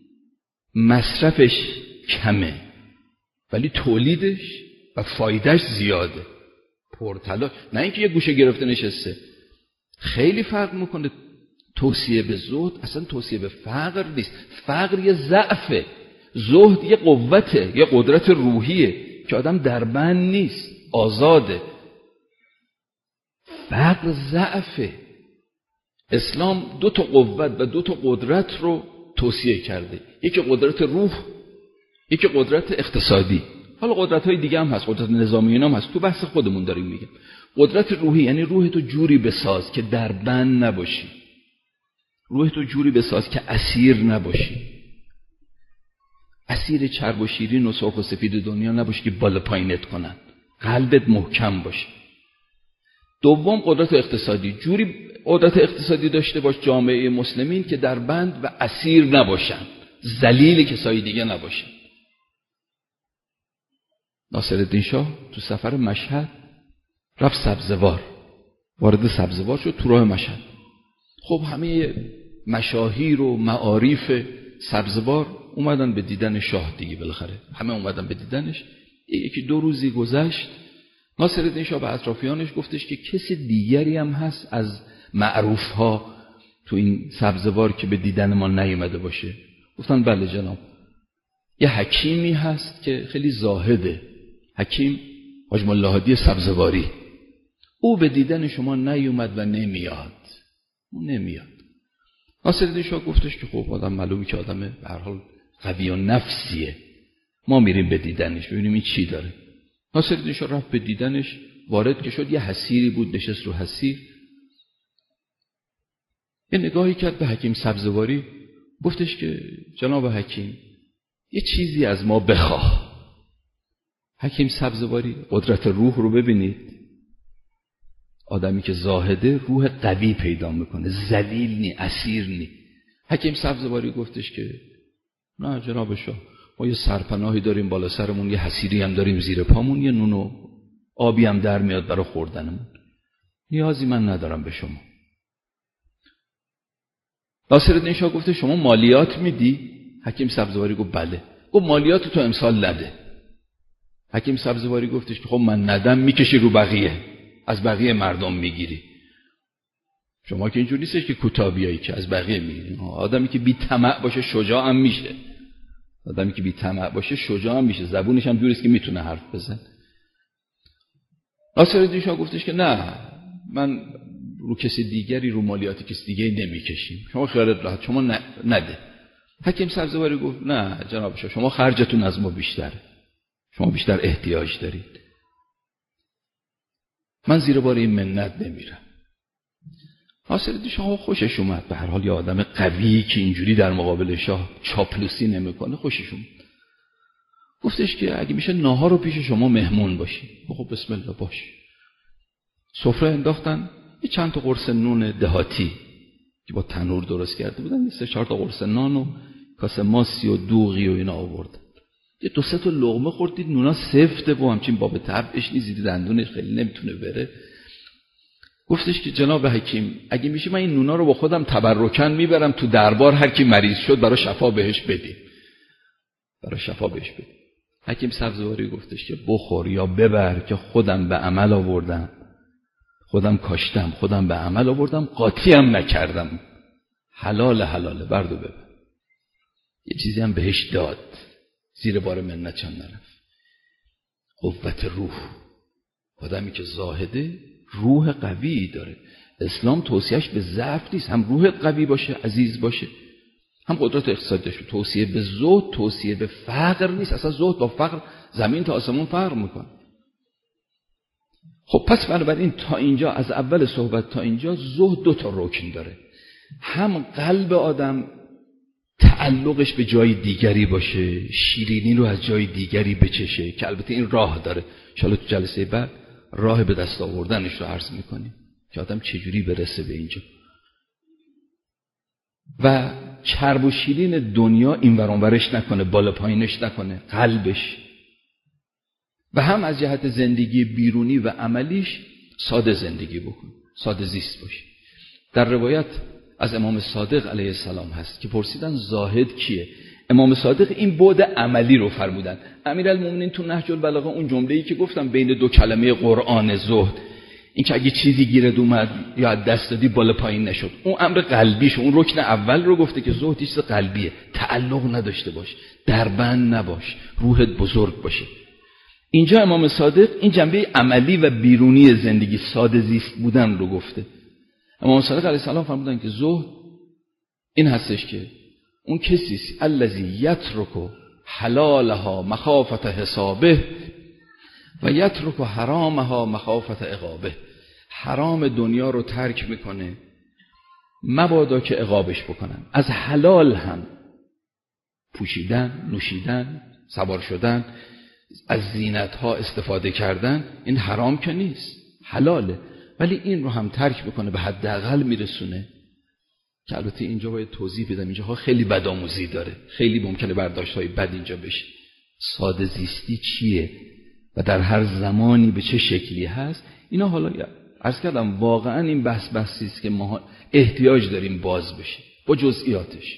مصرفش کمه ولی تولیدش و فایدهش زیاده. پرتلاش، نه اینکه یه گوشه گرفته نشسته. خیلی فرق میکنه. توصیه به زهد اصلا توصیه به فقر نیست. فقر یه ضعفه، زهد یه قوته، یه قدرت روحیه که آدم در بند نیست، آزاده. فقر ضعفه. اسلام 2 قوت و 2 قدرت رو توصیه کرده، یکی قدرت روح، یکی قدرت اقتصادی. حالا قدرت‌های دیگه هم هست، قدرت نظامی هم هست، تو بحث خودمون داریم میگیم. قدرت روحی یعنی روحتو جوری بساز که در بند نباشی، روحتو جوری بساز که اسیر نباشی، اسیر چرب و شیرین و سرخ و سفید دنیا نباشی که بالا پایینت کنن، قلبت محکم باشه. دوم قدرت اقتصادی، جوری قدرت اقتصادی داشته باش جامعه مسلمین که در بند و اسیر نباشن، ذلیل کسای دیگه نباشن. ناصرالدین شاه تو سفر مشهد رفت سبزوار، وارد سبزوار شد تو راه مشهد. خب همه مشاهیر و معارف سبزوار اومدن به دیدن شاه دیگه، بالاخره همه اومدن به دیدنش. 1-2 روزی گذشت، ناصرالدین شاه به اطرافیانش گفتش که کسی دیگری هم هست از معروف ها تو این سبزوار که به دیدن ما نیومده باشه؟ گفتن بله جناب، یه حکیمی هست که خیلی زاهده، حکیم حاج ملا هادی سبزواری، او به دیدن شما نیومد و نمیاد. ناصرالدین شاه گفتش که خب آدم معلومه که آدم به هر حال قوی و نفسیه، ما میریم به دیدنش ببینیم این چی داره. ناصرالدین شاه رفت به دیدنش، وارد که شد یه حصیری بود، نشست رو حصیر، یه نگاهی کرد به حکیم سبزواری، گفتش که جناب حکیم یه چیزی از ما بخواه. حکیم سبزواری قدرت روح رو ببینید. آدمی که زاهده روح قوی پیدا میکنه، ذلیل نی، اسیر نی. حکیم سبزواری گفتش که نه جناب شاه، ما یه سرپناهی داریم بالا سرمون، یه حصیری هم داریم زیر پامون، یه نون و آبی هم در میاد برای خوردنمون، نیازی من ندارم به شما. ناصرالدین شاه گفته شما مالیات میدی؟ حکیم سبزواری گفت بله. گفت مالیات تو امسال نده. حکیم سبزواری گفتش که خب من ندم میکشی رو بقیه، از بقیه مردم میگیری. شما که اینجوری نیستش که کوتاه بیایی که از بقیه میگیری. آدمی که بی طمع باشه شجاع هم میشه. آدمی که بی طمع باشه شجاع هم میشه، زبونش هم جوریه که میتونه حرف بزنه. ناصرالدین شاه گفتش که نه، من رو کسی دیگری، رو مالیات کسی دیگری نمیکشیم، شما خیالت راحت، شما نده. حکیم سبزواری گفت نه جناب شاه، شما خرجتون از ما بیشتره، شما بیشتر احتیاج دارید، من زیر بار این منت نمیرم. ناصرالدین شاه خوشش اومد، به هر حال یه آدم قوی که اینجوری در مقابل شاه چاپلوسی نمیکنه خوشش اومد. گفتش که اگه میشه ناهار رو پیش شما مهمون باشی. خب بسم الله باش. سفره انداختن، یه چند تا قرص نون دهاتی که با تنور درست کرده بودن، یه 3-4 تا قرص نان و کاسه ماسی و دوغی و اینا آورد. یه 2-3 تا لقمه خوردید، نونا سفته و همچین باب طبعش نیست، دندونش خیلی نمیتونه بره. گفتش که جناب حکیم اگه میشه من این نونا رو با خودم تبرکن میبرم تو دربار، هر کی مریض شد برای شفا بهش بدیم، برای شفا بهش بدیم. حکیم سبزواری گفتش که بخور یا ببر که خودم به عمل آوردم، خودم کاشتم، خودم به عمل آوردم، قاطی هم نکردم، حلاله برد و ببر. یه چیزی هم بهش داد، زیر بار منت چم نرفت. قوت روح. آدمی که زاهده روح قوی داره. اسلام توصیهش به ضعف نیست، هم روح قوی باشه، عزیز باشه، هم قدرت اقتصادی داشته. توصیه به زهد، توصیه به فقر نیست. اصلا زهد با فقر زمین تا آسمون فرق میکنه. خب پس بنابراین تا اینجا، از اول صحبت تا اینجا، زهد 2 تا رکن داره. هم قلب آدم تعلقش به جای دیگری باشه، شیرینی رو از جای دیگری بچشه، که البته این راه داره. انشاءالله تو جلسه بعد راه به دست آوردنش رو عرض میکنیم که آدم چجوری برسه به اینجا. و چرب و شیرین دنیا این ور اون ورش نکنه، بالا پایینش نکنه، قلبش. و هم از جهت زندگی بیرونی و عملیش ساده زندگی بکن، ساده زیست باشه. در روایت از امام صادق علیه السلام هست که پرسیدن زاهد کیه؟ امام صادق این بعد عملی رو فرمودن. امیرالمومنین تو نهج البلاغه اون جمله‌ای که گفتم بین 2 کلمه قرآن، زهد، این که اگه چیزی گیرد اومد یا دست دادی بالا پایین نشد، اون امر قلبیش، اون رکن اول رو گفته که زهد چیز قلبیه، تعلق نداشته باش، دربند نباش، روحت بزرگ باشه. اینجا امام صادق این جنبه عملی و بیرونی زندگی، ساده زیست بودن رو گفته. امام صادق علیه السلام فرمودن که زهد این هستش که اون کسیست الذی یترک حلالها مخافت حسابه و یترک حرامها مخافت عقابه. حرام دنیا رو ترک میکنه مبادا که عقابش بکنن. از حلال هم، پوشیدن، نوشیدن، سوار شدن، از زینت ها استفاده کردن، این حرام که نیست، حلاله، ولی این رو هم ترک بکنه به حداقل میرسونه. که البته اینجا باید توضیح بدم، اینجاها خیلی بدآموزی داره، خیلی ممکنه برداشت های بد اینجا بشه. ساده زیستی چیه و در هر زمانی به چه شکلی هست، اینا حالا عرض کردم واقعا این بحثی است که ما احتیاج داریم باز بشه با جزئیاتش.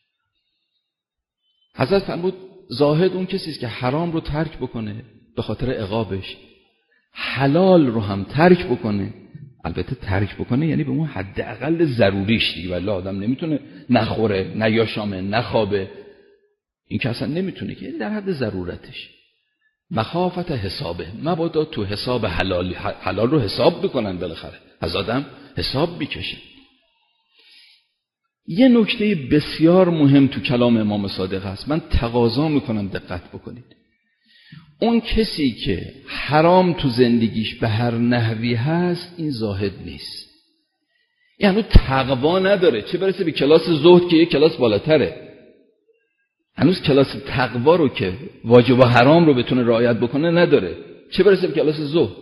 حضرت فرمود زاهد اون کسی است که حرام رو ترک بکنه به خاطر عقابش، حلال رو هم ترک بکنه. البته ترک بکنه یعنی به اون حداقل ضروریش دیگه، ولی آدم نمیتونه نخوره، نیاشامه، نخوابه، این که اصلا نمیتونه، که در حد ضرورتش. مخافت حسابه، مبادا تو حساب حلال رو حساب بکنن، بالاخره از آدم حساب میکشه. یه نکته بسیار مهم تو کلام امام صادق هست، من تقاضا میکنم دقت بکنید. اون کسی که حرام تو زندگیش به هر نحوی هست، این زاهد نیست، یعنی تقوا نداره، چه برسه به کلاس زهد که یه کلاس بالاتره. هنوز کلاس تقوا رو که واجب و حرام رو بتونه رعایت بکنه نداره، چه برسه به کلاس زهد.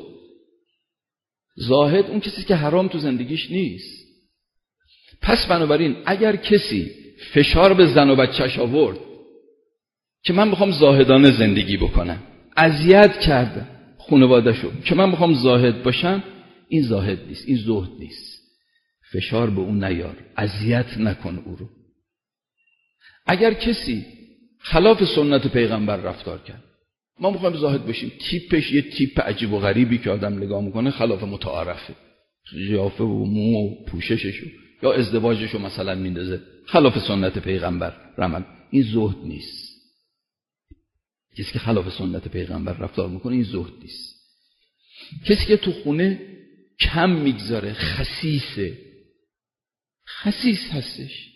زاهد اون کسی که حرام تو زندگیش نیست. پس بنابراین اگر کسی فشار به زن و بچه‌ش آورد که من میخوام زاهدانه زندگی بکنم، اذیت کرد خانواده‌شو که من میخوام زاهد باشم، این زاهد نیست، این زهد نیست. فشار به اون نیار، اذیت نکن او رو. اگر کسی خلاف سنت پیغمبر رفتار کرد، ما میخوایم زاهد باشیم، تیپش یه تیپ عجیب و غریبی که آدم نگاه میکنه خلاف متعارفه، قیافه و مو و پوشششو یا ازدواجشو مثلا میندازه خلاف سنت پیغمبر رمل، این زهد نیست. کسی که خلاف سنت پیغمبر رفتار میکنه این زهد نیست. کسی که تو خونه کم میگذاره، خسیسه، خسیس هستش،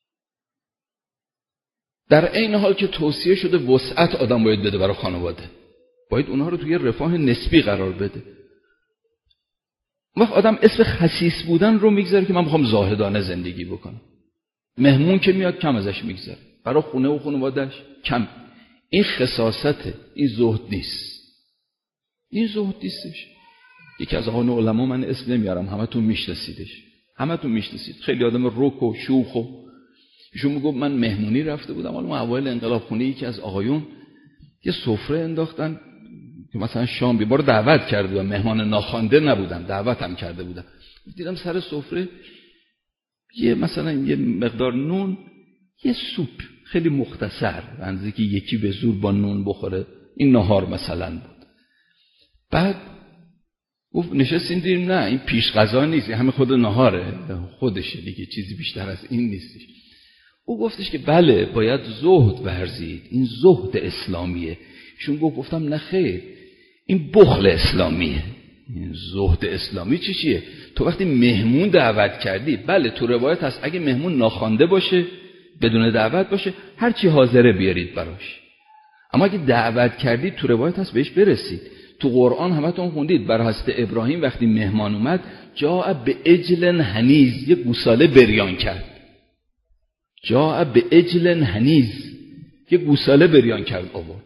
در عین حال که توصیه شده وسعت آدم باید بده برای خانواده، باید اونها رو توی رفاه نسبی قرار بده. وقت آدم اسم خسیس بودن رو میگذاره که من میخوام زاهدانه زندگی بکنم. مهمون که میاد کم ازش میگذاره، برای خونه و خانوادهش کم. این خساسته، این زهد نیست، این زهد نیستش. یکی از آقایان علما، من اسم نمیارم، همتون میشناسیدش، همتون میشناسید، خیلی آدم رک و شوخ و ایشون میگفت من مهمونی رفته بودم، حالا اوایل انقلاب خونه یکی از آقایون یه سفره انداختن که مثلا شام بیبار دعوت کرده بودم، مهمان ناخوانده نبودم، دعوتم کرده بودم. دیدم سر سفره یه مثلا یه مقدار نون، یه سوپ خیلی مختصر، اندازه که یکی به زور با نون بخوره، این نهار مثلا بود. بعد گفت نشستین دیدیم نه این پیش غذا نیست، همه خود نهاره، خودشه دیگه، چیزی بیشتر از این نیستش. او گفتش که بله باید زهد ورزید، این زهد اسلامیه. چون گفتم نه خیر، این بخل اسلامیه. این زهد اسلامی چیه؟ تو وقتی مهمون دعوت کردی، بله تو روایت هست اگه مهمون ناخوانده باشه، بدون دعوت باشه، هر چی حاضره بیارید براش. اما اگه دعوت کردید، تو روایت هست بهش برسید. تو قرآن همتون خوندید بر حضرت ابراهیم وقتی مهمان اومد، جاء به عجل حنیز، یه گوساله بریان کرد. جاء به عجل حنیز، یه گوساله بریان کرد آورد.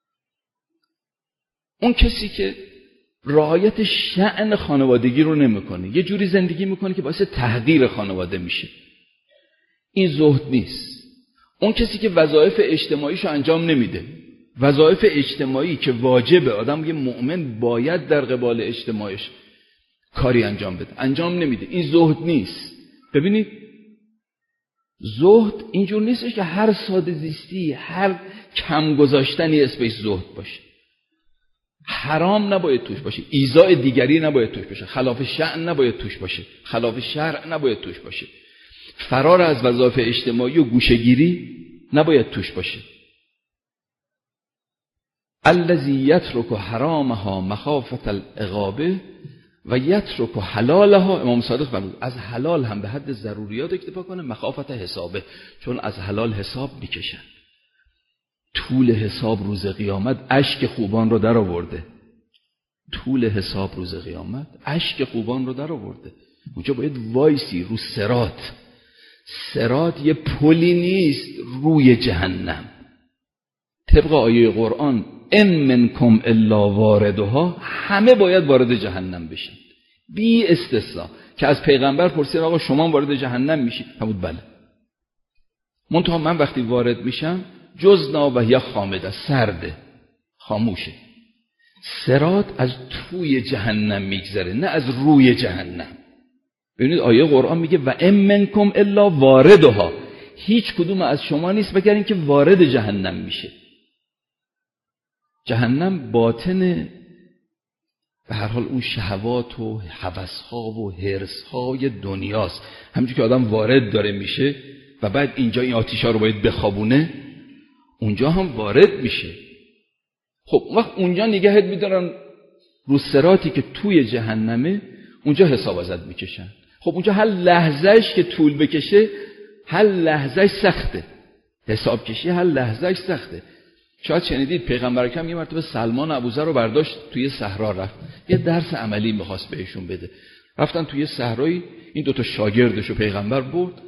اون کسی که رعایت شأن خانوادگی رو نمیکنه، یه جوری زندگی میکنه که باعث تحقیر خانواده میشه، این زهد نیست. اون کسی که وظایف اجتماعیشو انجام نمیده، وظایف اجتماعی که واجبه، آدم یه مؤمن باید در قبال اجتماعش کاری انجام بده، انجام نمیده، این زهد نیست. ببینید زهد اینجور نیستش که هر ساده زیستی، هر کم گذاشتنی اسمش زهد باشه. حرام نباید توش باشه، ایذاء دیگری نباید توش باشه، خلاف شأن نباید توش باشه، خلاف شرع نباید توش باشه، فرار از وظایف اجتماعی و گوشه‌گیری نباید توش باشه. الذی یترک حرامها مخافة العقابه و یترک حلالها، امام صادق فرمود از حلال هم به حد ضروریات اکتفا کنه، مخافت حسابه، چون از حلال حساب میکشن. طول حساب روز قیامت اشک خوبان رو در آورده، طول حساب روز قیامت اشک خوبان رو در آورده. اونجا باید وایسی رو صراط. صراط یه پلی نیست روی جهنم. طبق آیه قرآن ان منکم الا واردها، همه باید وارد جهنم بشن بی استثنا. که از پیغمبر پرسید آقا شما وارد جهنم میشید؟ فرمود بله. منتها من وقتی وارد میشم جزنا و هی خامده، سرده، خاموشه. صراط از توی جهنم میگذره، نه از روی جهنم. ببینید آیه قرآن میگه و ان منکم الا واردها، هیچ کدوم از شما نیست مگر اینکه وارد جهنم میشه. جهنم باطن به هر حال اون شهوات و هوس‌ها و حرص‌های دنیاست. همونجوری که آدم وارد داره میشه و بعد اینجا این آتیشا رو باید بخوابونه، اونجا هم وارد میشه. خب وقت اونجا نگهت میدارن رو صراطی که توی جهنمه، اونجا حساب ازت میکشن. خب اونجا هر لحظهش که طول بکشه، هر لحظهش سخته، حساب کشی هر لحظهش سخته. شاید شنیدید پیغمبر اکرم یه مرتبه سلمان ابوذر رو برداشت توی صحرا رفت، یه درس عملی میخواست بهشون بده. رفتن توی صحرایی، این دوتا شاگردشو پیغمبر برد،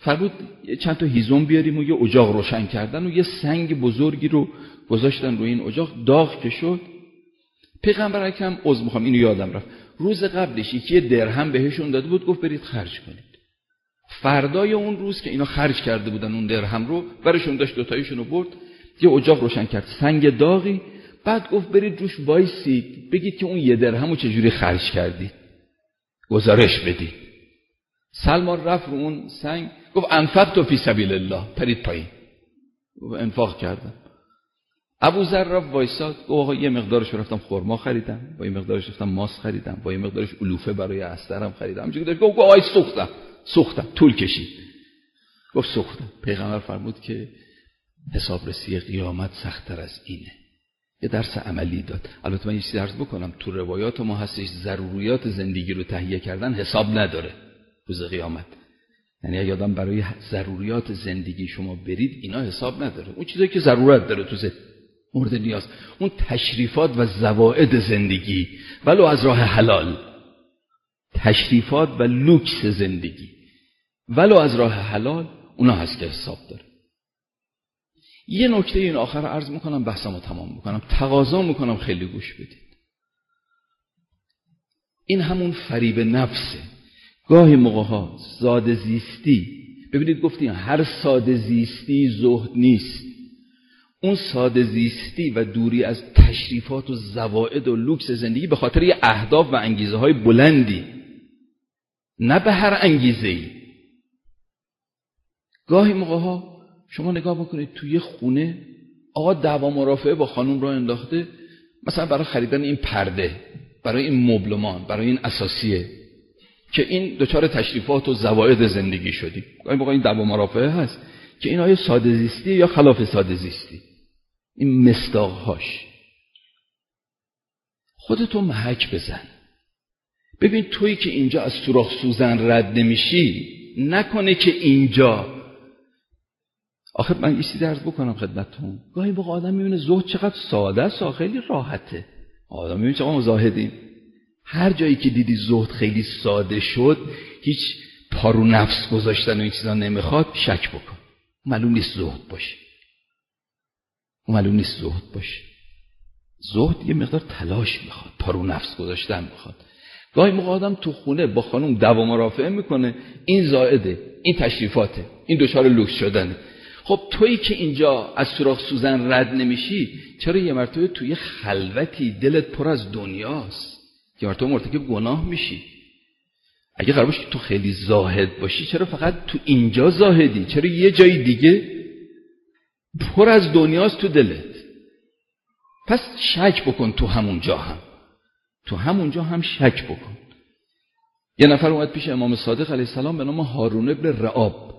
فرمود چند تا هیزم بیاریم و یه اجاق روشن کردن و یه سنگ بزرگی رو گذاشتن روی این اجاق، داغ که شد پیغمبر اکرم عذر میخوام اینو یادم رفت، روز قبلش یکی درهم بهشون داده بود، گفت برید خرج کنید. فردای اون روز که اینا خرج کرده بودن اون درهم رو برشون داشت، دوتایشون رو برد یه اجاق روشن کرد، سنگ داغی، بعد گفت برید روش وایسید بگید که اون یه درهم رو چجوری خرج کردید، گزارش بدید. سلمان رفت رو اون سنگ گفت انفقت فی سبیل الله، پرید پایین، انفاق کردم. ابوذر رفت وایساد، گفت آقا یه مقدارش رفتم خرما خریدم، با یه مقدارش رفتم ماست خریدم، با یه مقدارش علوفه برای استرم خریدم. همینجوری داشت گفت آی سوختم طول کشید. گفت سوختم. پیغمبر فرمود که حسابرسی قیامت سخت‌تر از اینه. یه درس عملی داد. البته من یه چیزی عرض بکنم، تو روایات ما هستش ضروریات زندگی رو تهیه کردن حساب نداره روز قیامت. یعنی اگه آدم برای ضروریات زندگی شما برید اینا حساب نداره، اون چیزایی که ضرورت داره تو مورد نیاز، اون تشریفات و زوائد زندگی ولو از راه حلال، تشریفات و لوکس زندگی ولو از راه حلال، اونا هست که حساب داره. یه نکته این آخر عرض میکنم بحثمو تمام میکنم، تقاضا میکنم خیلی گوش بدید. این همون فریب نفسه. گاهی موقع‌ها ساده زیستی، ببینید گفتیم هر ساده زیستی زهد نیست. اون ساده زیستی و دوری از تشریفات و زوائد و لوکس زندگی به خاطر یه اهداف و انگیزه های بلندی، نه به هر انگیزه‌ای. گاهی موقع‌ها شما نگاه بکنید توی خونه آقا دعوا مرافعه با خانم را انداخته، مثلا برای خریدن این پرده، برای این مبلمان، برای این اساسیه که این دچار تشریفات و زوائد زندگی شدی. گاهی موقع این دعوا مرافعه هست که این آیا ساده زیستی یا خلاف ساده زیستی. این مصداقهاش خودتو محک بزن. ببین تویی که اینجا از سوراخ سوزن رد نمیشی، نکنه که اینجا. آخه من یه چیزی عرض بکنم خدمتتون، گاهی موقع آدم میبینه زهد چقدر ساده است، خیلی راحته. آدم میبینه چقدر مزاهدیم. هر جایی که دیدی زهد خیلی ساده شد، هیچ پارو نفس گذاشتن و این چیزا نمیخواد، شک بکن، معلوم نیست زهد باشه. زهد یه مقدار تلاش میخواد، پارو نفس گذاشتن میخواد. گاهی موقع آدم تو خونه با خانم دعوا مرافعه میکنه، این زائده، این تشریفاته، این دچار لوکس شدنه. خب تویی که اینجا از سوراخ سوزن رد نمیشی، چرا یه مرتبه توی خلوتی دلت پر از دنیاست، یه مرتبه مرتکب گناه میشی؟ اگه قرار باشه تو خیلی زاهد باشی، چرا فقط تو اینجا زاهدی؟ چرا یه جای دیگه پر از دنیاست تو دلت؟ پس شک بکن تو همونجا هم شک بکن. یه نفر اومد پیش امام صادق علیه السلام به نام هارون ابن رعاب.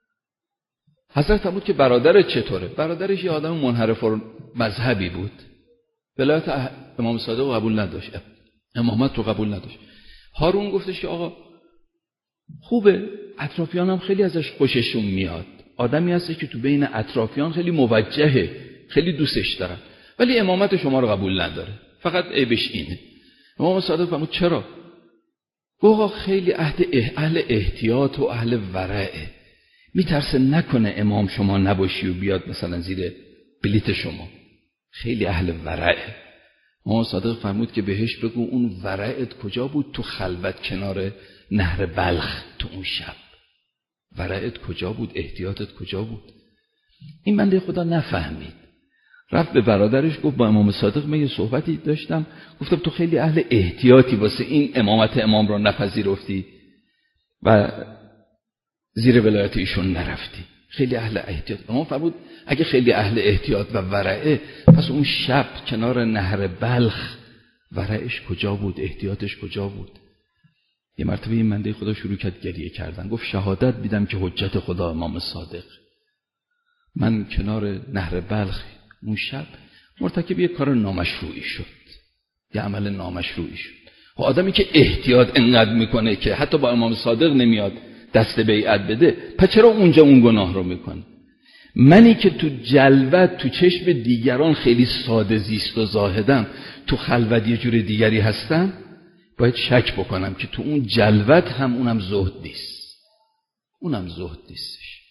حضرت فرمود که برادرت چطوره؟ برادرش یه آدم منحرف مذهبی بود، ولایت امام صادق رو قبول نداشت، امامت رو قبول نداشت. هارون گفتش که آقا خوبه، اطرافیان هم خیلی ازش خوششون میاد، آدمی هسته که تو بین اطرافیان خیلی موجهه، خیلی دوستش دارن، ولی امامت شما رو قبول نداره، فقط عیبش اینه. امام صادق فرمود چرا؟ گفت خیلی اهل احتیاط و اهل ورعه، میترسه نکنه امام شما نباشی و بیاد مثلا زیر بلیت شما، خیلی اهل ورعه. امام صادق فرمود که بهش بگو اون ورعت کجا بود؟ تو خلوت کنار نهر بلخ تو اون شب. ورعت کجا بود؟ احتیاطت کجا بود؟ این بنده خدا نفهمید، رفت به برادرش گفت با امام صادق من یه صحبتی داشتم، گفتم تو خیلی اهل احتیاطی واسه این امامت امام رو نپذیرفتی و زیر ولایت ایشون نرفتی، خیلی اهل احتیاط. امام فرمود اگه خیلی اهل احتیاط و ورعه، پس اون شب کنار نهر بلخ ورعش کجا بود؟ احتیاطش کجا بود؟ یه مرتبه این بنده خدا شروع کرد گریه کردن، گفت شهادت میدم که حجت خدا امام صادق، من کنار نهر بلخ اون شب مرتکب یه کار نامشروعی شد، یه عمل نامشروعی شد. و آدمی که احتیاط انقدر میکنه که حتی با امام صادق نمیاد دست بیعت بده، پس چرا اونجا اون گناه رو میکنه؟ منی که تو جلوت تو چشم دیگران خیلی ساده زیست و زاهدم، تو خلوت یه جور دیگری هستم، باید شک بکنم که تو اون جلوت هم اونم زهد نیست. اونم زهد نیستش.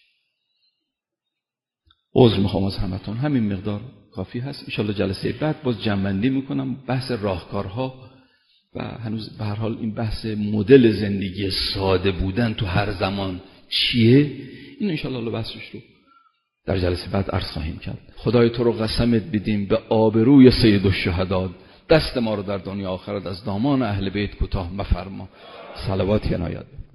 عذر میخوام از همتون، همین مقدار کافی هست. انشالله جلسه بعد باز جمع‌بندی میکنم بحث راهکارها و هنوز به هر حال این بحث مدل زندگی ساده بودن تو هر زمان چیه، این انشالله بحثش رو در جلسه بعد عرض خواهیم کرد. خدای تو رو قسمت بدیم به آبروی سید الشهدا، دست ما رو در دنیا آخرت از دامان اهل بیت کوتاه مفرما. صلوات عنایت.